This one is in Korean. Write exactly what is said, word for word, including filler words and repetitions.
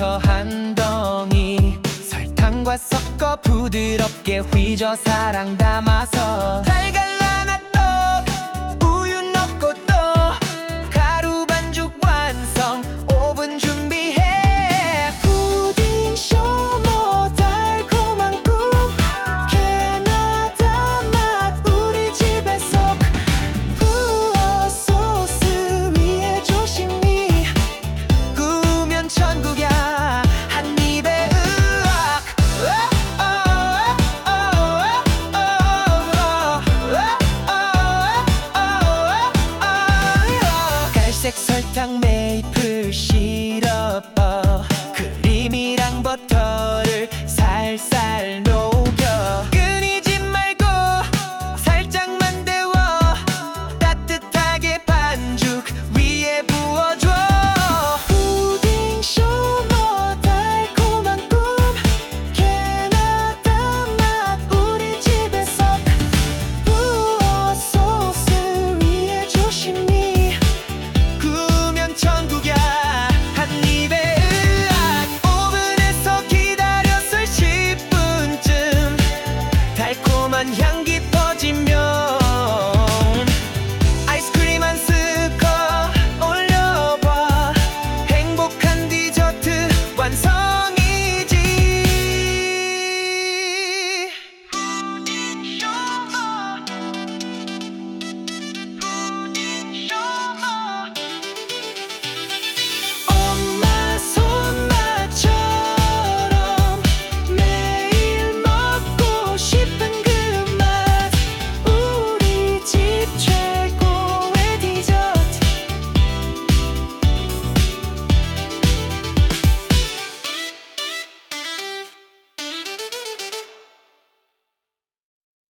버터 한 덩이 설탕과 섞어 부드럽게 휘저 사랑 담아서 달걀 하나 떡 우유 넣고 또 가루 반죽 완성 오 분 준비해 푸딩 쇼머 달콤한 꿈 캐나다 맛 우리 집에서 부어 소스 위에 조심히 구우면 천국이야 한 입에 으악 갈색 설탕 매